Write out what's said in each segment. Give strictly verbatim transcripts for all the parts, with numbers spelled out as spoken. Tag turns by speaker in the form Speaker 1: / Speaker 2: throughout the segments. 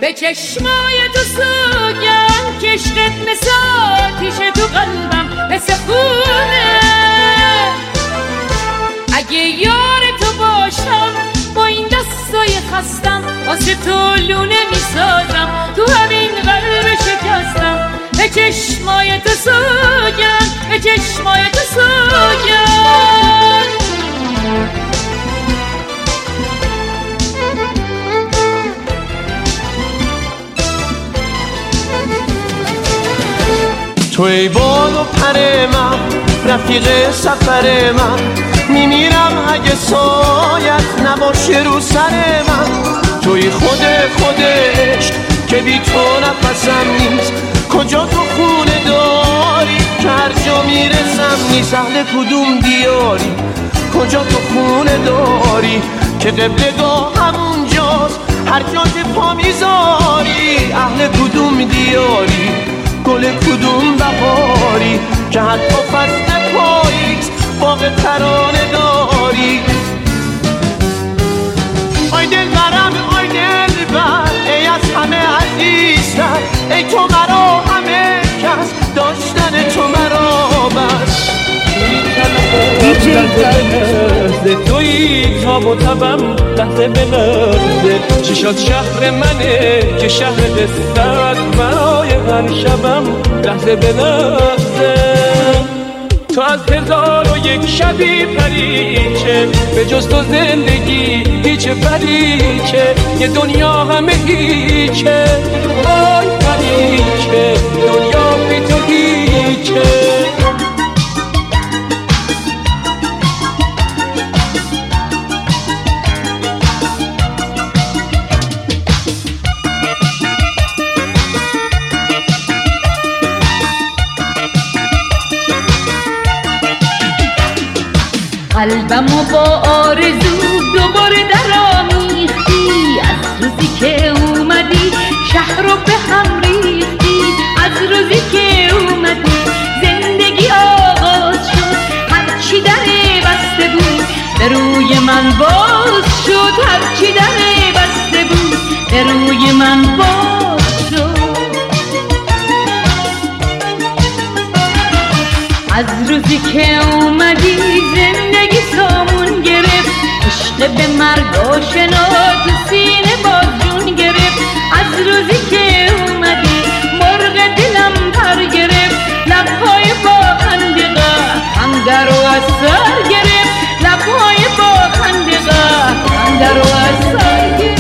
Speaker 1: به چشمای تو سوگم که عشقت مثل آتیش تو قلبم مثل خونه. اگه یار تو باشم با این دستای خستم واسه تو لونه میسازم تو همین قلب شکستم. به چشمای تو سوگم به چشمای تو سوگم.
Speaker 2: تو ای بال و پر من رفیق سفر من، میمیرم اگه سایت نباشه رو سر من. توی خود خودش که بی تو نفسم نیست، کجا تو خونه داری که هر جا میرسم نیست. اهل کدوم دیاری کجا تو خونه داری که قبلگاه همونجاست هر جا که پا میذاری. اهل کدوم دیاری گل کدوم بهاری که حتی فصل پاییز باغ ترانه داری. آی دل برم آی دل بر ای از همه عزیزتر، ای تو مرا همه کس داشتن تو مرا بس.
Speaker 3: لحظه تویی تاب و تبم لحظه به لحظه چشات شهر منه که شهر قصت برای هر شبم لحظه به لحظه. تو از هزار و یک شبی پریچه به جز تو زندگی هیچ پریچه یه دنیا همه هیچه. آی پریچه دنیا بی تو هیچه.
Speaker 1: قلبمو با آرزو دوباره درآمیختی، از روزی که اومدی شهر رو به هم ریختی. از روزی که اومدی زندگی آغاز شد، هرچی در بسته بود به روی من باز شد. هرچی در بسته بود به روی من باز شد. از روزی که اومدی زندگی سامون گرفت، عشق به مرگ آشنا تو سینه باز جون گرفت. از روزی که اومدی مرغ دلم پر گرفت، لبهای با خنده غم در و از سر گرفت. لبهای با خنده غم در و از سر گرفت.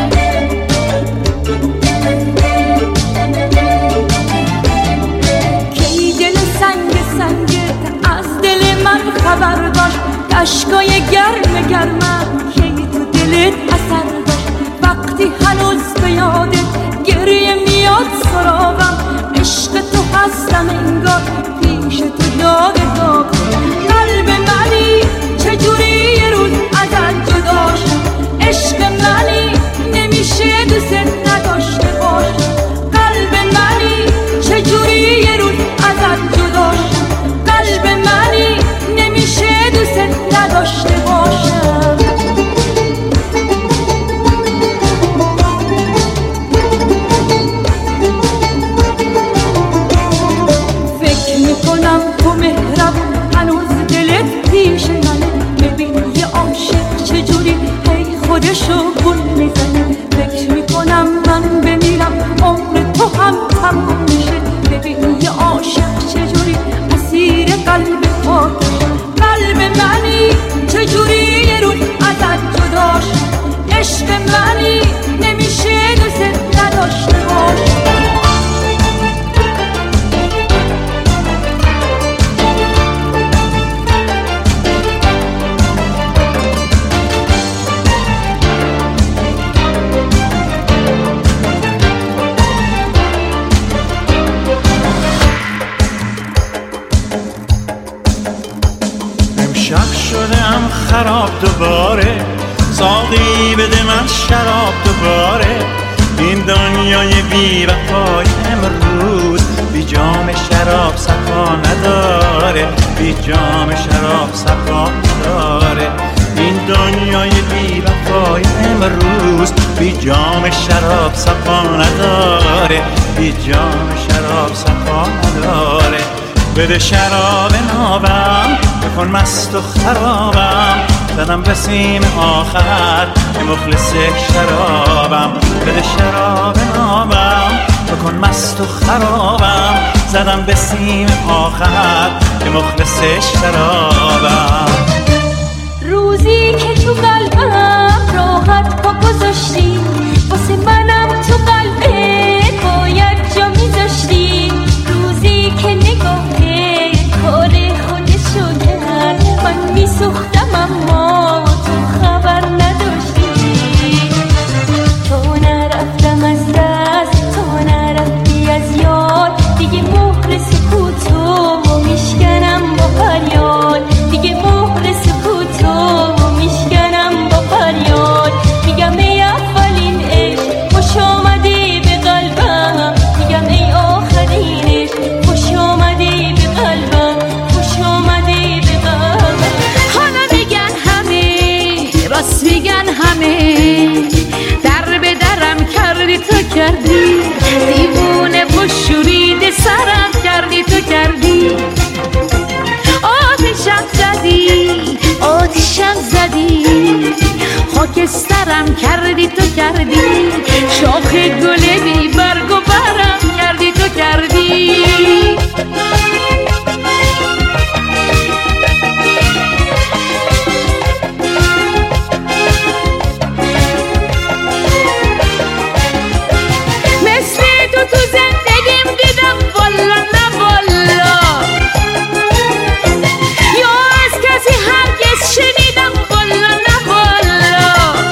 Speaker 4: خبر داشت اشکای گرم گرمم که تو دلت اثر داشت. وقتی هنوز به یادت گریه میاد سراغم، عشق تو هستم انگار پیش تو یاد داغم. قلب منی چجوری یه روز ازت جدا شد، عشق منی نمیشه دوست نداشته باش. قلب منی چجوری یه روز ازت جدا شد، قلب منی نمیشه دوست نداشته باشم. فکر میکنم تو مهربون هنوز دلت پیش منه، ببین یه عاشق چجوری هی خودشو گول میزنه. فکر میکنم من بمیرم عمر تو هم تموم میشه، ببین یه عاشق چجوری اسیر قلب خودشه. قلب منی چجوری یه روز ازت جدا شد، عشق منی نمیشه دوست نداشته باش.
Speaker 5: شدم خراب دوباره، ساقی بده من شراب دوباره. این دنیای بی وفای امروز بی جام شراب صفا نداره، بی جام شراب صفا نداره. این دنیای بی وفای امروز بی بی جام شراب صفا نداره، بی جام شراب صفا نداره. بده شراب نابم بکن مست و خرابم، زدم به سیم آخر که مخلص شرابم. بده شراب نابم بکن مست و خرابم، زدم به سیم آخر که مخلص شرابم.
Speaker 4: روزی که تو قلبم راحت پا گذاشتی، واسه منم تو قلبت باید جا میذاشتی. روزی که نگاه کار خودشو کرد، من میسوختم اما تو خبر نداشتی. تو نرفتم از دست، تو نرفتی از یاد، دیگه مهر سکوتو میشکنم با فریاد، دیگه مهر سکوتو میشکنم با فریاد. میگم ای اولین عشق خوش آمدی به قلبم، میگم ای آخرین عشق خوش آمدی به قلبم، خوش آمدی به قلبم.
Speaker 1: حالا میگن همه، راست میگن همه، در به درم کردی تو کردی، دیوونه و شورید سرم کردی تو کردی. آتشم زدی، آتشم زدی، خاکسترم کردی تو کردی، شاخ گل بی برگ و برم کردی تو کردی. مثل تو تو زندگیم دیدم والا نه والا، یا از کسی هرگز شنیدم والا نه والا.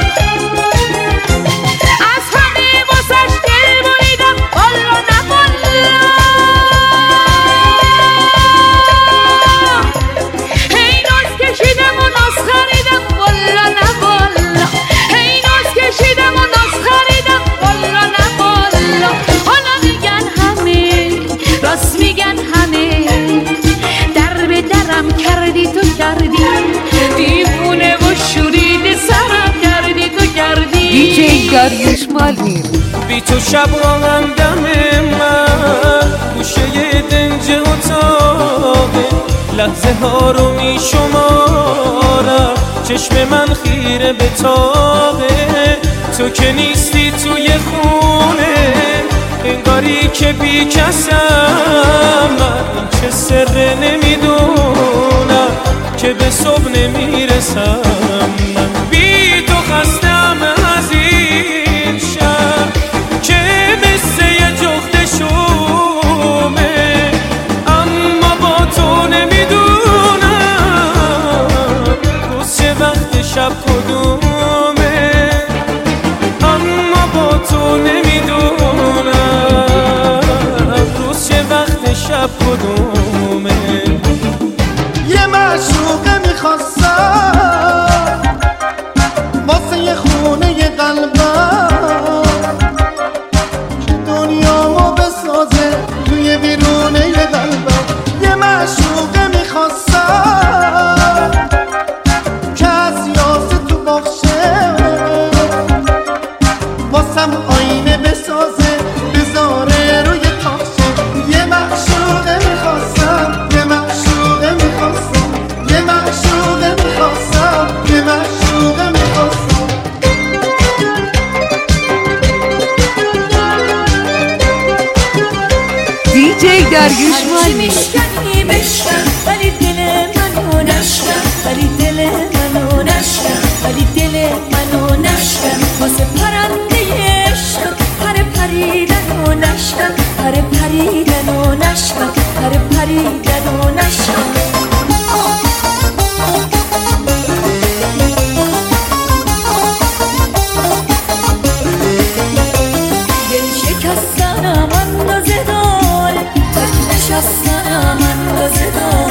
Speaker 1: از همه واسش دل بریدم والا نه والا. هی ناز کشیدم و ناز خریدم والا نه والا، هی ناز کشیدم و ناز خریدم والا نه والا. حالا میگن همه، راست میگن همه، در به درم کردی تو کردی، دیوونه و شورید سرم کردی تو کردی.
Speaker 6: دیجی داریوش مالین.
Speaker 3: بی تو شب راهم دم من گوشه دنج اتاقه، لحظه ها رو می شمارم، چشم من خیره به تاقه. تو که نیستی توی خونه، انگاری که بی کسم، من چه سر نمیدونم که به صبح نمیرسم. من بی تو خستم از این شهر که مثل یه جفت شومه، اما با تو نمیدونم روز چه وقت شب کدومه، اما با تو نمیدونم روز چه وقت شب کدومه.
Speaker 2: یه معشوقه میخواستم واسه یه خونه یه قلبم، که دنیامو بسازه توی بیرونه یه قلبم. یه معشوقه میخواستم که از یاسه تو باشه، واسم آینه بسازه بذاره روی تاخشه. یه معشوقه میخواستم، یه معشوقه میخواستم، یه معشوقه میخواستم، یه معشوقه میخواستم.
Speaker 6: دیجی داریوش مالین.
Speaker 4: میشکنی بشکن ولی دل منو نشکن، ولی دل منو نشکن، ولی دل منو نشکن. واسه پرنده عشق پر پریدن و نشکن، پر پریدن و نشکن، پر پریدن و نشکن. دل شکستنم اندازه داره، تک نشستنم اندازه داره.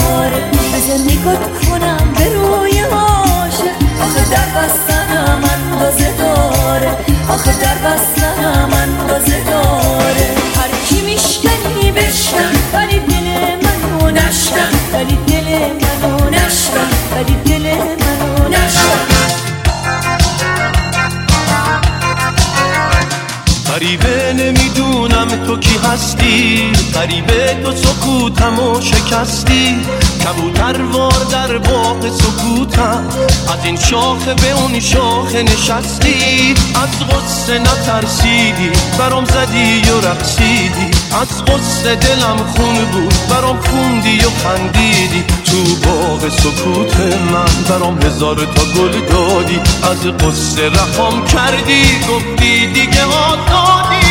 Speaker 2: هستی، غریبه تو سکوتم و شکستی. کبوتر وار در باغ سکوتم، از این شاخه به اون شاخه نشستی. از غصه نترسیدی برام زدی و رقصیدی، از غصه دلم خون بود برام خوندی و خندیدی. تو باغ سکوت من برام هزار تا گل دادی، از غصه رهام کردی گفتی دیگه آزادی.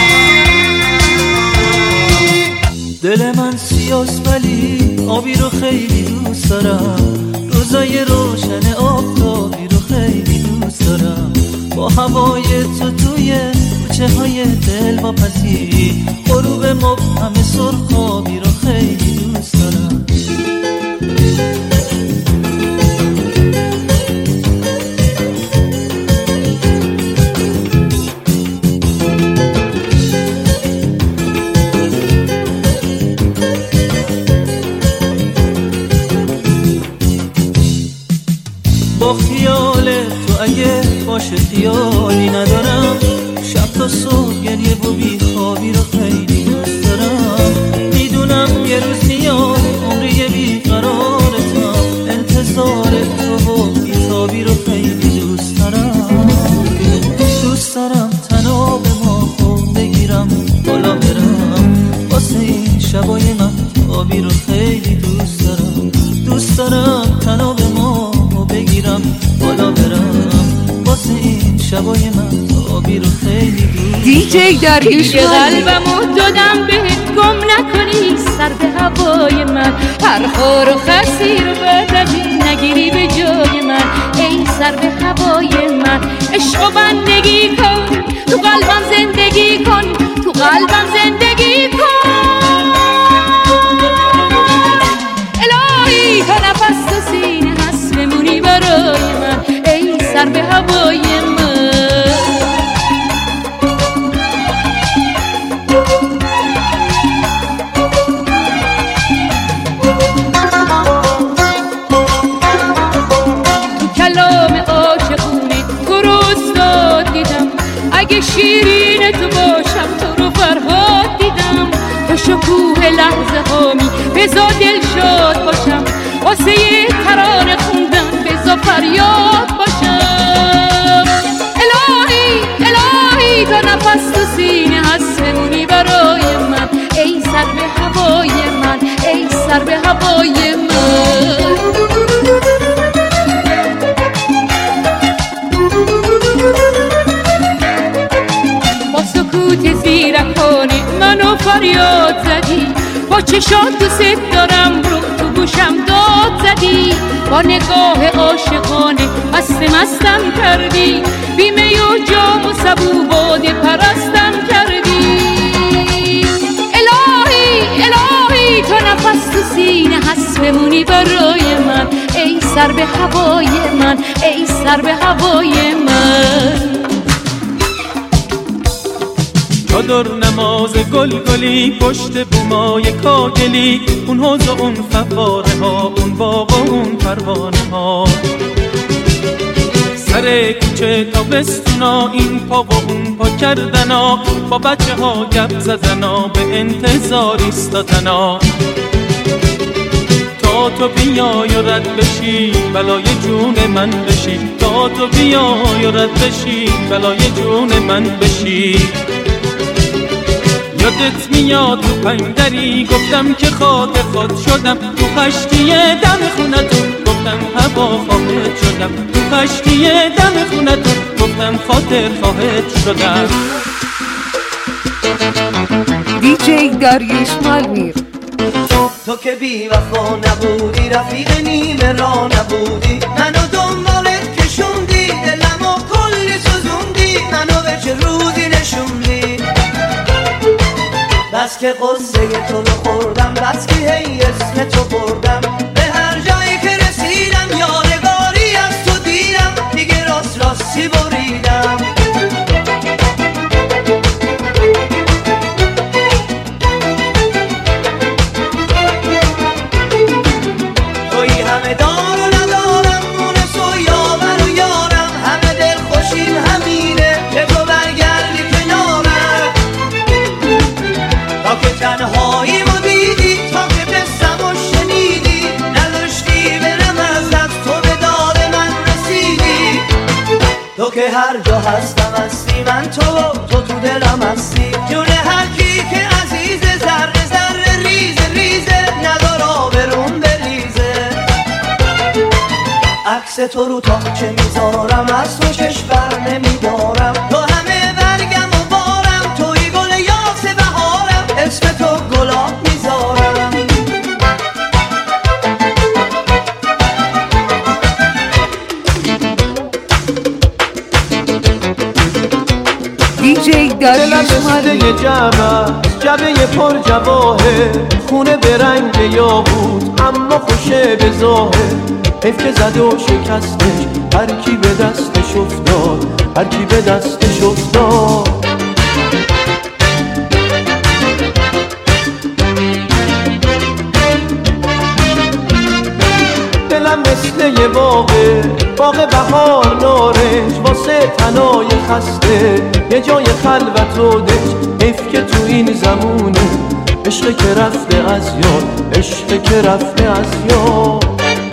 Speaker 7: دل من سیاست ولی آبی رو خیلی دوست دارم، روزای روشن آفتابی رو خیلی دوست دارم. با هوای تو توی کوچه های دل واپسی، غروب مبهم سرخابی رو خیلی دوست دارم. با خیال تو اگه باشه خیالی ندارم، شب تا صبح گریه و بیخوابی رو خیلی دوست دارم. میدونم یه روز میاد عمری بیقرارتم، انتظار تو و بیتابی رو خیلی دوست دارم. دوست دارم تناب ماهو بگیرم بالا برم، واسه این شبای مهتابی رو خیلی دوست دارم. دوست دارم تناب ماهو بگیرم بالا برم، واسه این شبای مهتابی رو خیلی دوست.
Speaker 6: دی جی داریوش مالی.
Speaker 1: قلبمو دادم بهت گم نکنی سر به هوای من، هر خور و خسی رو بردی نگیری به جای من. ای سر به هوای من عشق و بندگی کن، تو قلبم زندگی کن، تو قلبم زندگی کن. الهی تا نفس تو سینه هست بمونی برای من، ای سر به هوای من. اگه شیرین تو باشم تو رو فرهاد دیدم، تو شکوه لحظه هامی بزا دل شاد باشم، واسه یه ترانه خوندم بزا فریاد باشم. الهی الهی تا نفس تو سینه هست بمونی برای من، ای سر به هوای من، ای سر به هوای من. زیرکانه منو فریاد زدی، با چشات دوست دارم رو تو گوشم داد زدی. با نگاه عاشقانه مست مستم کردی، بیمه و جام و سبو باده پرستم کردی. الهی الهی تا نفس تو سینه هست بمونی برای من، ای سر به هوای من، ای سر به هوای من.
Speaker 3: چادر نماز گل گلی پشت بومای کاگلی، اون حوض و اون فواره ها، اون باغ و اون پروانه ها. سر کوچه تابستونا این پا و اون پا کردنا، با بچه ها گپ زدنا به انتظار ایستادنا. تا تو بیای و رد بشی بلای جون من بشی، تا تو بیای و رد بشی بلای جون من بشی. یادت میاد تو پنگدری گفتم که خاطر خود شدم، تو خشتی دم خونتون گفتم هوا خواهد شدم، تو خشتی دم خونتون گفتم خاطر خواهد شدم.
Speaker 6: دی جی داریوش مالی.
Speaker 8: تو که بی وفا نبودی، رفیق نیمه را نبودی، منو دنبالت کشوندی، دلمو کلی سوزوندی، منو به چه روزی نشوندی. بس که قصه تو رو خوردم، بس که هی اسم تو بردم، به هر جایی که رسیدم یادگاری از تو دیدم، دیگه راست راستی بریدم. توی همه دار و ندارم، مونس و یاور و یارم، همه دل خوشیم همینه که تو برگردی کنارم. تا که که هر جا هستم هستی، من تو و تو تو دلم هستی. جون هر کی که عزیز ذره ذره ریزه ریزه ندار آبرون بریزه. عکس تو رو تاقچه میذارم از تو چشم بر نمیدارم. تو همه برگم و بارم، توی گل یاس بهارم، اسم تو گلاب میذارم.
Speaker 6: دیجی داریوش مالمیر.
Speaker 2: دلم جبه جبه پر جواهر، خونه به رنگ یاقوت اما خوشه به ظاهر. حیف که زد و شکستش هر کی به دستش افتاد، هر کی به دستش افتاد. دلم مثل یه باغه، باغ بهار نارنج، واسه تنای خسته یه جای خلوت و دنج. حیف که تو این زمونه عشق که رفته از یاد، عشق که رفته از یاد.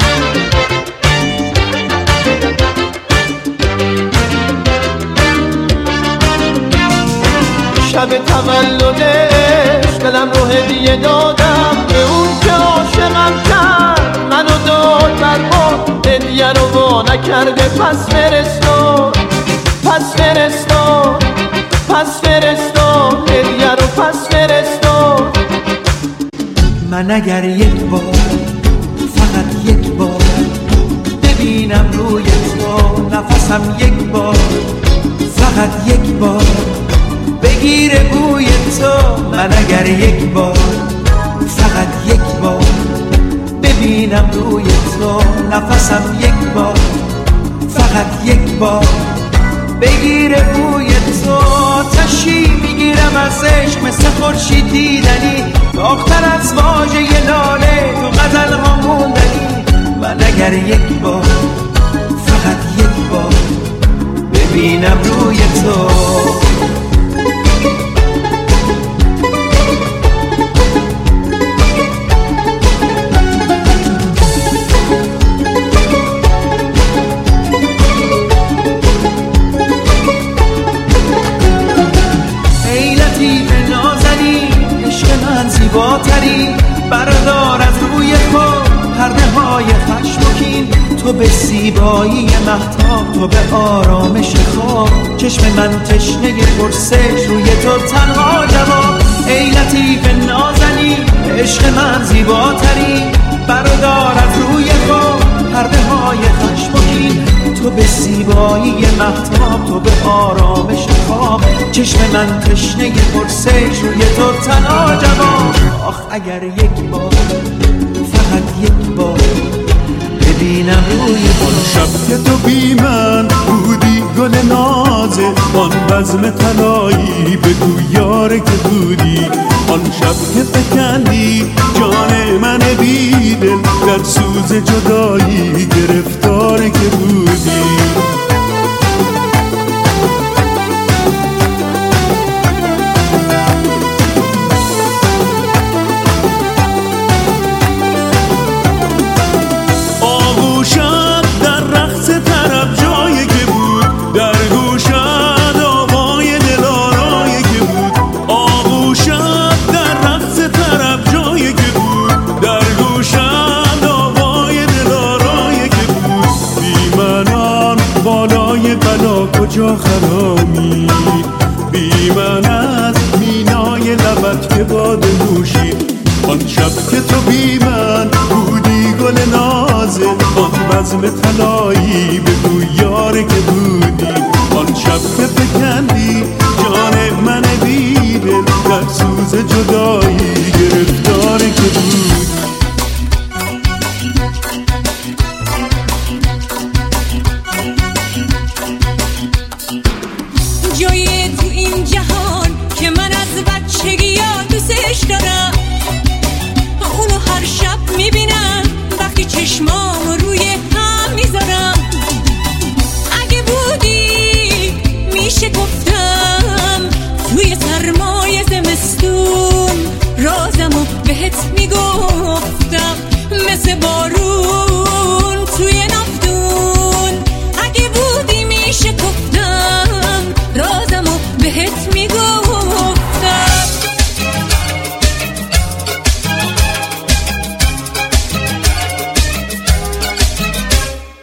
Speaker 2: شب تولدش دلم رو هدیه دادم به اون که عاشقم کرد، منو داد بر ما هدیه رو وا نکرده. پس فرستاد پس فرستاد پس فرستاد هدیه رو پس فرستاد.
Speaker 7: من اگر یک بار فقط یک بار ببینم روی تو نفسم، یک بار فقط یک بار بگیره بوی تو. من اگر یک بار فقط یک بار ببینم روی تو نفسم، یک بار فقط یک بار بگیره بوی تو. تشی میگیرم از عشق مثل خورشید دیدنی، داغ‌تر از واژه لاله تو غزل ها موندنی. من اگر یک بار فقط یک بار ببینم روی تو. زیباتری بردار از روی خود پرده های خشم و کین. تو به زیبایی مهتاب، تو به آرامش خواب، چشم من تشنه پرسش روی تو تنها جواب. ای لطیف نازنین عشق من زیباتری بردار از روی خود پرده های خشم و کین. تو به زیبایی مهتاب، تو به آرامش خواب، چشم من تشنه پرسش روی تو تنها جواب. آخ اگر یک بار فقط یک بار ببینم روی تو.
Speaker 5: شب که تو بی من بودی گل نازه، آن بزم طلایی بگو یاره که بودی. آن شب که فکندی جان من بی دل، در سوز جدایی گرفتاره که بودی. کجا خرامی بی من از مینای لبت که باده نوشید. آن شب که تو بی من بودی گل نازه، آن بزم طلایی بگو یاره که بودی. آن شب که فکندی جان من بی دل، در سوز جدایی گرفتاره که بودی.
Speaker 4: جایی تو این جهان که من از بچگی ها دوستش دارم، اونو هر شب میبینم وقتی چشمام روی هم میذارم. اگه بودی میشه گفتم توی سرمای زمستون را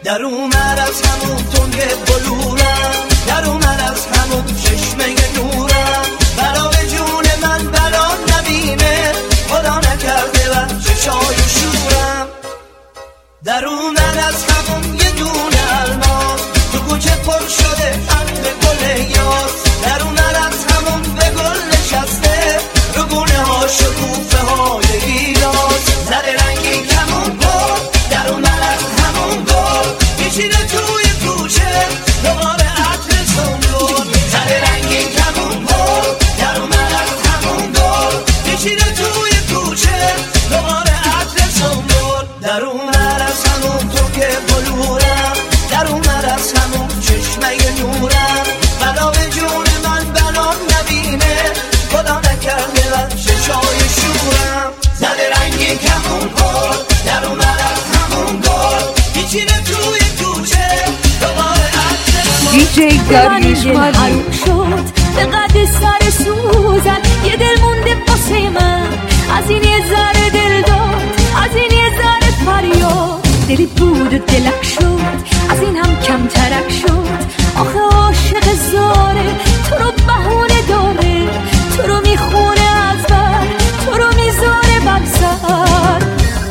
Speaker 8: در اومد از همون تنگ بلورم، در اومد از همون چشمه نورم، بلا به جون من بلا نبینه، خدا نکرده و چشای شورم. در اومد از همون یه دونه الماس، تو کوچه پر شده قلب گل یاس، در اومد از همون به گل نشسته، رو گونه ها شکوفه های گیلاس، زده رنگی کمون گل، در اومد از همون گل، میشینه توی کوچه دوباره عطر سنبول، زده رنگی کمون گل، در اومد از همون گل، میشینه توی کوچه دوباره عطر سنبول. در اومد از همون تو که بلورم، در اومد از همون چشمه نورم، بلا به جون من بلا نبینه، خدا نکرده و چشای شورم، زده رنگی کمون گل، در اومد از همون گل، میچینه توی کوچه دوباره عطر
Speaker 6: دیجی داریوش مالی
Speaker 4: شد به قد سر سوزن، یه دل مونده واسه من، از این یه ذره دل داد، از این یه ذره فریاد، دلی بود و دلک شد، از این هم کم ترک شد، آخه عاشق زاره تو رو بهونه داره، تو رو میخونه از بر، تو رو میذاره بر سر.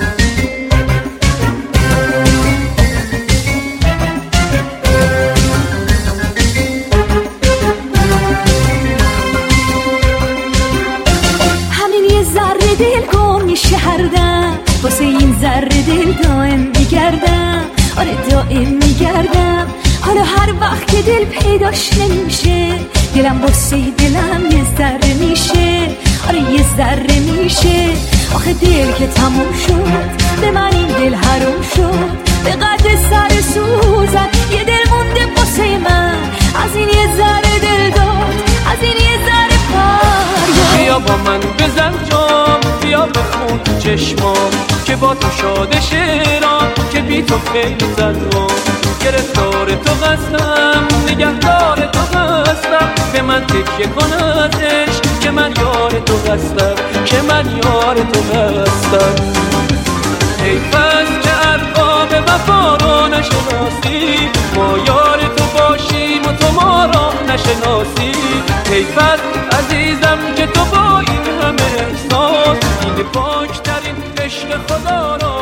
Speaker 4: همین یه ذره دل گم میشه هر دم، واسه این ذره دل دائم میگردم، آره دائم میگردم، حالا هر وقت که دل پیداش نمیشه، دلم واسه دلم یه ذره میشه، آره یه ذره میشه، آخه دل که تموم شد، به من این دل حروم شد، به قد سر سوزن، یه دل مونده واسه من، از این یه ذره دل داد، از این یه ذره فریاد.
Speaker 3: بیا با من بزن جام، بیا بخون تو چشمام، که با تو شاده شیرام، که بی تو خیلی زنم، گرفتار تو هستم، نگهدار تو هستم، به من تکیه کن ازش، که من یار تو هستم، که من یار تو هستم. حیف است که ارباب وفا رو نشناسی، ما یار تو باشیم و تو ما را نشناسی، حیف است عزیزم که تو با این همه احساس، این پاکترین عشق خدا را